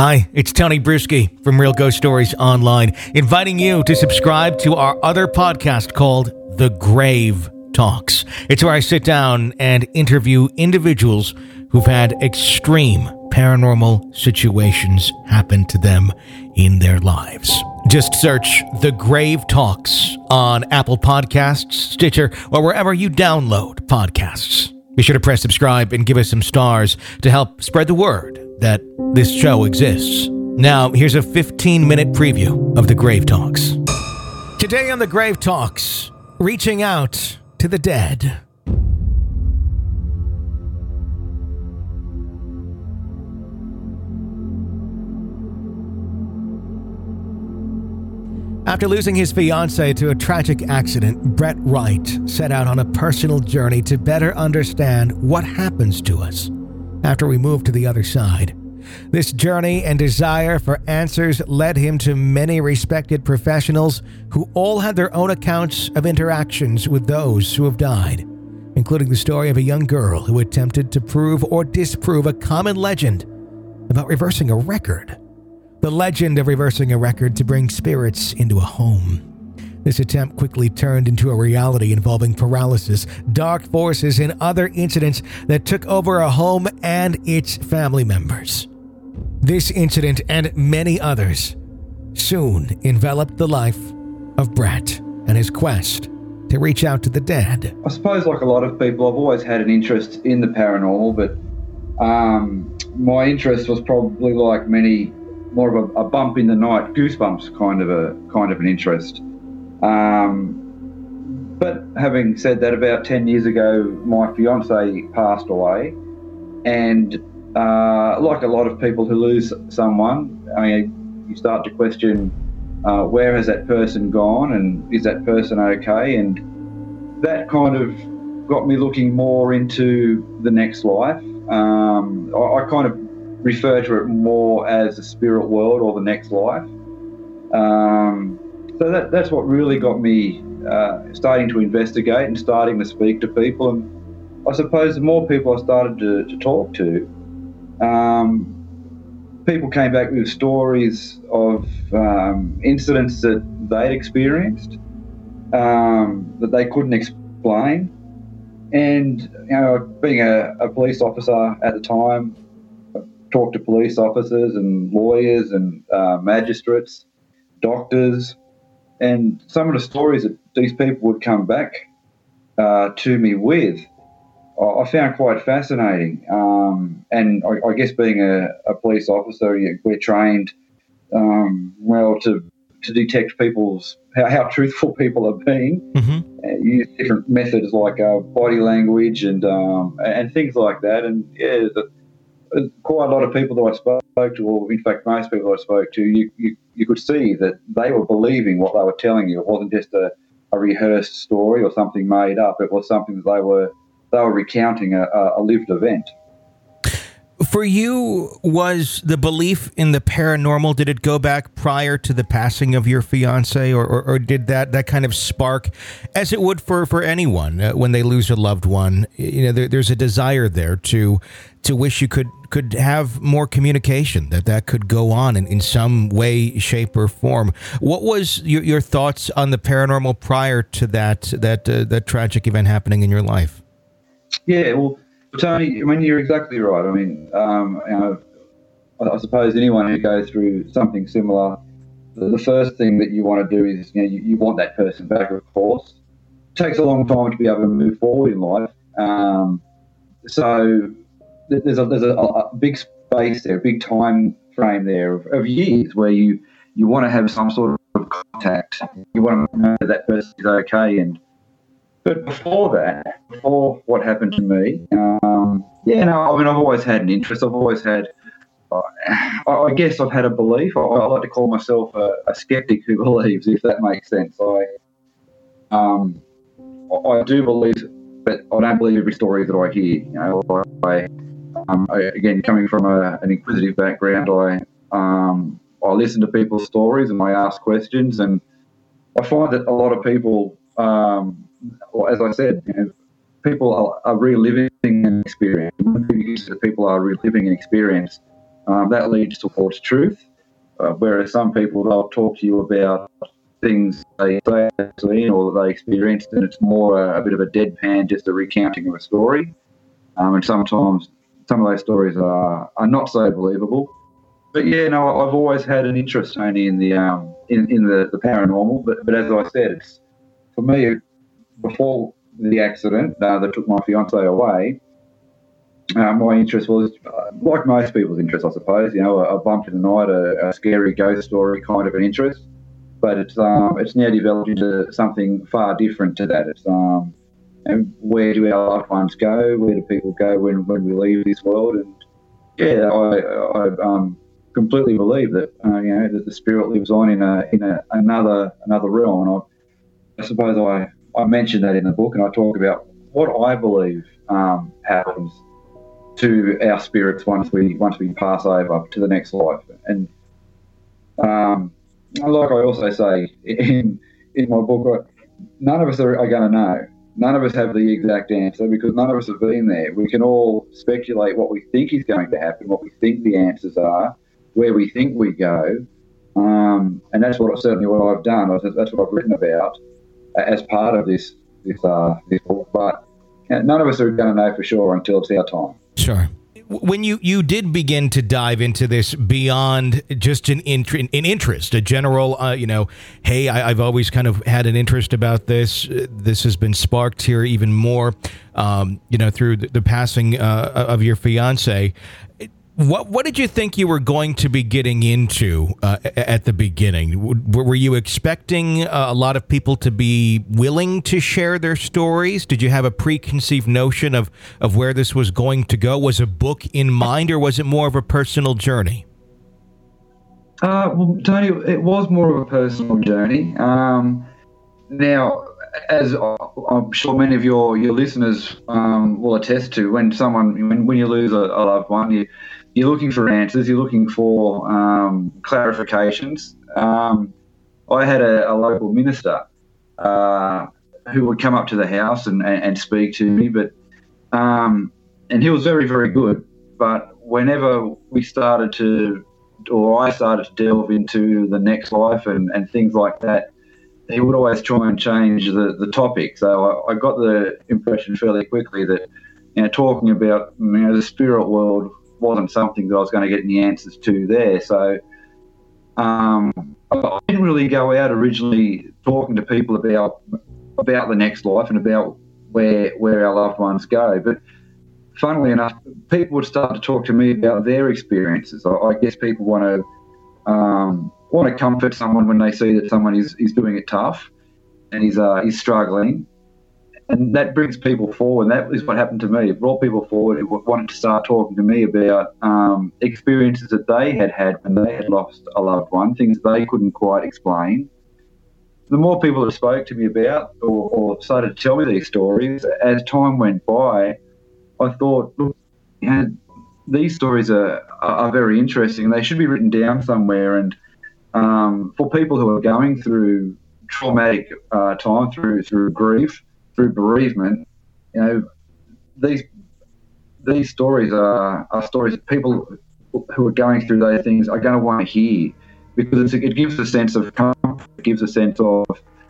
Hi, it's Tony Bruschi from Real Ghost Stories Online, inviting you to subscribe to our other podcast called The Grave Talks. It's where I sit down and interview individuals who've had extreme paranormal situations happen to them in their lives. Just search The Grave Talks on Apple Podcasts, Stitcher, or wherever you download podcasts. Be sure to press subscribe and give us some stars to help spread the word that this show exists. Now, here's a 15-minute preview of The Grave Talks. Today on The Grave Talks, reaching out to the dead. After losing his fiancée to a tragic accident, Brett Wright set out on a personal journey to better understand what happens to us after we move to the other side. This journey and desire for answers led him to many respected professionals who all had their own accounts of interactions with those who have died, including the story of a young girl who attempted to prove or disprove a common legend about reversing a record. The legend of reversing a record to bring spirits into a home. This attempt quickly turned into a reality involving paralysis, dark forces, and other incidents that took over a home and its family members. This incident and many others soon enveloped the life of Brett and his quest to reach out to the dead. I suppose, like a lot of people, I've always had an interest in the paranormal, but my interest was probably like many, more of a bump in the night, goosebumps kind of an interest. But having said that, about 10 years ago, my fiance passed away, and like a lot of people who lose someone, I mean, you start to question where has that person gone, and is that person okay? And that kind of got me looking more into the next life. I kind of refer to it more as the spirit world or the next life. So that's what really got me starting to investigate and starting to speak to people. And I suppose the more people I started to talk to, people came back with stories of incidents that they'd experienced that they couldn't explain. And, you know, being a police officer at the time, talked to police officers and lawyers and magistrates, doctors, and some of the stories that these people would come back to me with, I found quite fascinating. And I guess being a police officer, we're trained well to detect how truthful people are being. Mm-hmm. Use different methods like body language and things like that. And yeah, quite a lot of people that I spoke to, or in fact most people I spoke to, you could see that they were believing what they were telling you. It wasn't just a rehearsed story or something made up. It was something that they were recounting a lived event. For you, was the belief in the paranormal, did it go back prior to the passing of your fiancé, or did that kind of spark, as it would for anyone when they lose a loved one? You know, there's a desire there to wish you could have more communication, that could go on in some way, shape, or form. What was your thoughts on the paranormal prior to that tragic event happening in your life? Yeah, well, Tony, I mean, you're exactly right. I mean, I suppose anyone who goes through something similar, the first thing that you want to do is, you want that person back, of course. It takes a long time to be able to move forward in life. So there's a big space there, a big time frame there of years where you want to have some sort of contact. You want to know that person is okay. But before what happened to me, I've always had an interest. I've always had, I guess I've had a belief. I like to call myself a skeptic who believes, if that makes sense. I do believe, but I don't believe every story that I hear. Again, coming from an inquisitive background, I listen to people's stories and I ask questions, and I find that a lot of people, as I said, people are reliving an experience. People are reliving an experience. that leads towards truth. Whereas some people, they'll talk to you about things they have seen or that they experienced, and it's more a bit of a deadpan, just a recounting of a story. And sometimes some of those stories are not so believable. But yeah, no, I've always had an interest, Tony, in the the paranormal. But as I said, it's, for me, before the accident that took my fiance away, my interest was like most people's interest, I suppose. A bump in the night, a scary ghost story kind of an interest. But it's now developed into something far different to that. It's and where do our loved ones go? Where do people go when we leave this world? And yeah, I completely believe that that the spirit lives on in another realm. And I suppose I mentioned that in the book, and I talk about what I believe happens to our spirits once we pass over to the next life. And like I also say in my book, none of us are going to know. None of us have the exact answer because none of us have been there. We can all speculate what we think is going to happen, what we think the answers are, where we think we go, and that's certainly what I've done. That's what I've written about as part of this book. But none of us are going to know for sure until it's our time. Sure. When you did begin to dive into this beyond just an interest, a general, hey, I've always kind of had an interest about this. This has been sparked here even more, through the passing of your fiance. What did you think you were going to be getting into at the beginning? Were you expecting a lot of people to be willing to share their stories? Did you have a preconceived notion of where this was going to go? Was a book in mind, or was it more of a personal journey? Well, Tony, it was more of a personal journey. Now, as I'm sure many of your listeners will attest to, when you lose a loved one, you're looking for answers, you're looking for clarifications. I had a local minister who would come up to the house and speak to me, but and he was very, very good. But whenever I started to delve into the next life and things like that, he would always try and change the topic. So I got the impression fairly quickly that talking about the spirit world wasn't something that I was going to get any answers to there. So I didn't really go out originally talking to people about the next life and about where our loved ones go. But funnily enough, people would start to talk to me about their experiences. I guess people want to comfort someone when they see that someone is doing it tough and he's struggling. And that brings people forward. And that is what happened to me. It brought people forward who wanted to start talking to me about experiences that they had when they had lost a loved one, things they couldn't quite explain. The more people that spoke to me about or started to tell me these stories, as time went by, I thought, look, these stories are very interesting. They should be written down somewhere. And for people who are going through traumatic time, through grief, through bereavement, these stories are stories that people who are going through those things are going to want to hear, because it gives a sense of comfort, it gives a sense of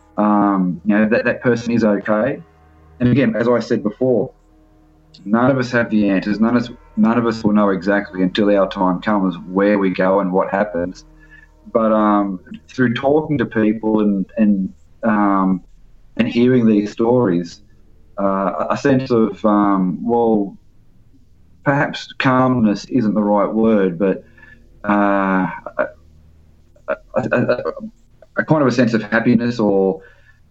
that person is okay. And again, as I said before, none of us have the answers. None of us will know exactly until our time comes where we go and what happens. But through talking to people and hearing these stories, a sense of, perhaps calmness isn't the right word, but a kind of a sense of happiness or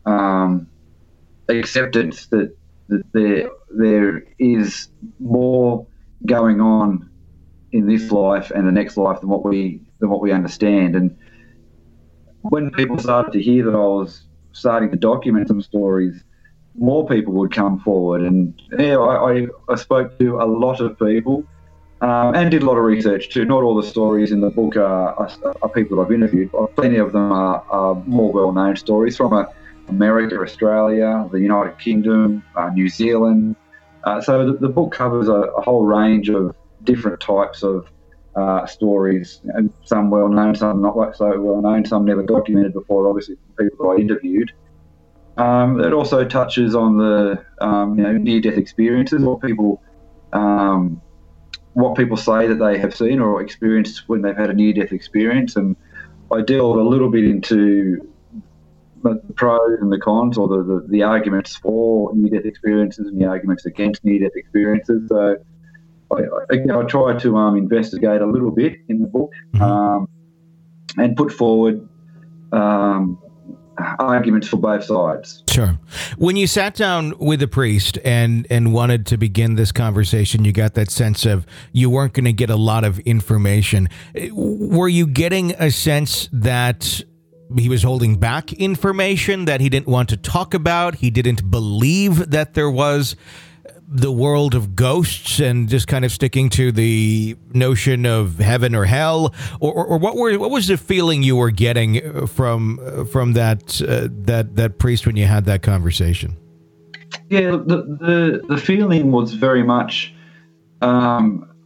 acceptance that there is more going on in this life and the next life than what we understand. And when people started to hear that I was starting to document some stories, more people would come forward. And I spoke to a lot of people and did a lot of research too. Not all the stories in the book are people that I've interviewed. Plenty of them are more well-known stories from America, Australia, the United Kingdom, New Zealand. So the book covers a whole range of different types of stories, and some well known, some not so well known, some never documented before. Obviously, people I interviewed. It also touches on the near-death experiences, what people say that they have seen or experienced when they've had a near-death experience, and I delve a little bit into the pros and the cons, or the arguments for near-death experiences and the arguments against near-death experiences. So I try to investigate a little bit in the book, and put forward arguments for both sides. Sure. When you sat down with a priest and wanted to begin this conversation, you got that sense of you weren't going to get a lot of information. Were you getting a sense that he was holding back information that he didn't want to talk about? He didn't believe that there was the world of ghosts and just kind of sticking to the notion of heaven or hell, or what was the feeling you were getting from that priest when you had that conversation? Yeah, the feeling was very much a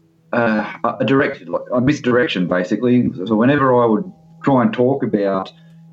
misdirection, basically. So whenever I would try and talk about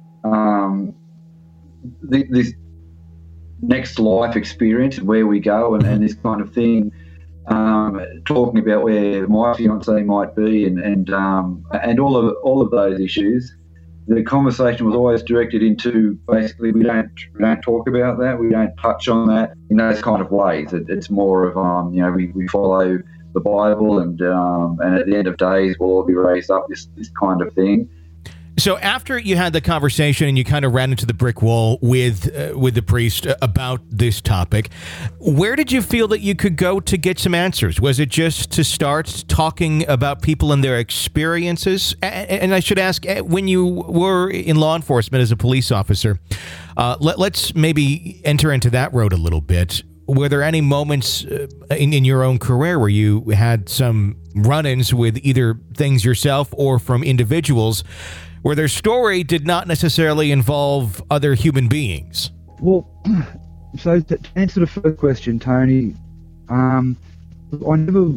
this next life experience, where we go, and this kind of thing, talking about where my fiancée might be, and all of those issues, the conversation was always directed into basically we don't talk about that, we don't touch on that in those kind of ways. It's more of we follow the Bible, and at the end of days we'll all be raised up, this kind of thing. So after you had the conversation and you kind of ran into the brick wall with the priest about this topic, where did you feel that you could go to get some answers? Was it just to start talking about people and their experiences? And I should ask, when you were in law enforcement as a police officer, let's maybe enter into that road a little bit. Were there any moments in your own career where you had some run-ins with either things yourself or from individuals where their story did not necessarily involve other human beings? Well, so to answer the first question, Tony, I never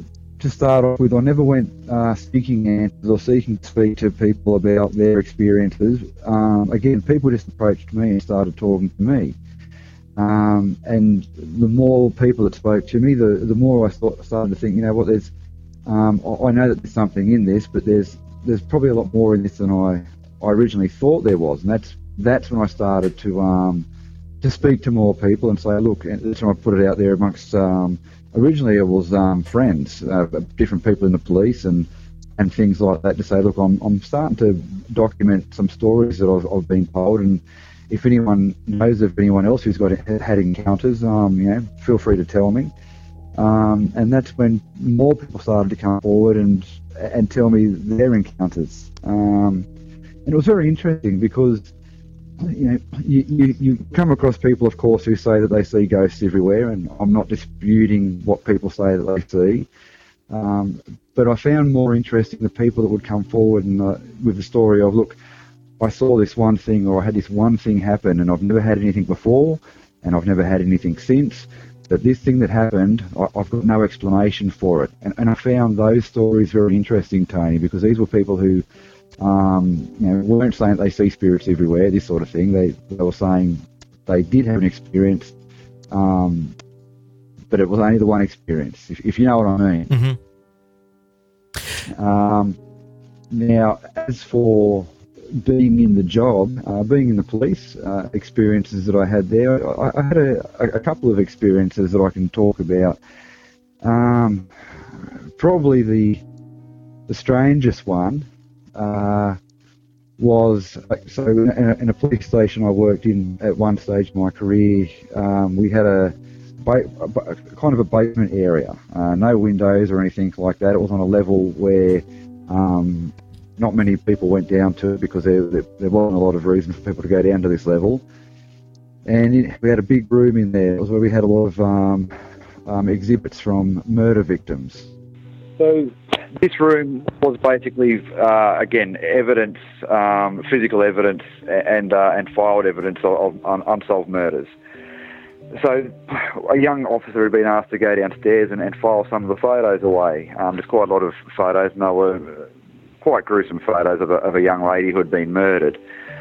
went seeking answers or seeking to speak to people about their experiences. Again, people just approached me and started talking to me. And the more people that spoke to me, the more I started to think, what, there's, I know that there's something in this, but there's probably a lot more in this than I originally thought there was, and that's when I started to speak to more people and say, look, and that's when I put it out there amongst. Originally, it was friends, different people in the police and things like that, to say, look, I'm starting to document some stories that I've been told, and if anyone knows of anyone else who's had encounters, feel free to tell me. And that's when more people started to come forward and tell me their encounters. And it was very interesting because, you come across people, of course, who say that they see ghosts everywhere, and I'm not disputing what people say that they see. But I found more interesting the people that would come forward and with the story of, look, I saw this one thing, or I had this one thing happen, and I've never had anything before, and I've never had anything since. But this thing that happened, I've got no explanation for it. And I found those stories very interesting, Tony, because these were people who weren't saying that they see spirits everywhere, this sort of thing. They were saying they did have an experience, but it was only the one experience, if you know what I mean. Mm-hmm. Now, as for being in the job, being in the police, experiences that I had there, I had a couple of experiences that I can talk about. Probably the strangest one was, so in a police station I worked in at one stage of my career, we had a kind of a basement area, no windows or anything like that. It was on a level where not many people went down to it because there wasn't a lot of reason for people to go down to this level. And we had a big room in there. It was where we had a lot of exhibits from murder victims. So this room was basically, again, evidence, physical evidence and filed evidence of unsolved murders. So a young officer had been asked to go downstairs and file some of the photos away. There's quite a lot of photos, and they were quite gruesome photos of a young lady who had been murdered.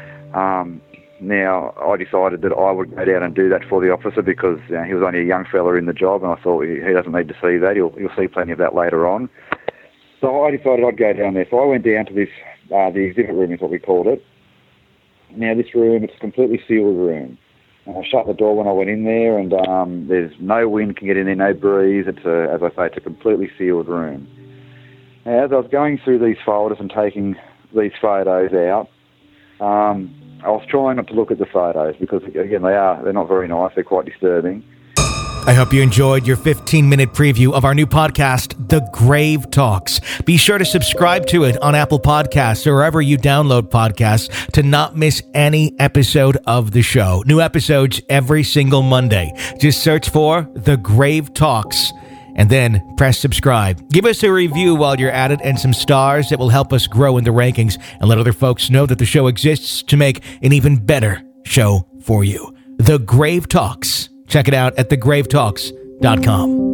Now, I decided that I would go down and do that for the officer because he was only a young fella in the job, and I thought he doesn't need to see that. He'll see plenty of that later on. So I decided I'd go down there. So I went down to this, the exhibit room is what we called it. Now, this room, it's a completely sealed room. I shut the door when I went in there, and there's no wind can get in there, no breeze. It's as I say, it's a completely sealed room. Now, as I was going through these folders and taking these photos out, I was trying not to look at the photos because, again, they're not very nice. They're quite disturbing. I hope you enjoyed your 15-minute preview of our new podcast, The Grave Talks. Be sure to subscribe to it on Apple Podcasts or wherever you download podcasts to not miss any episode of the show. New episodes every single Monday. Just search for The Grave Talks and then press subscribe. Give us a review while you're at it and some stars that will help us grow in the rankings and let other folks know that the show exists to make an even better show for you. The Grave Talks. Check it out at thegravetalks.com.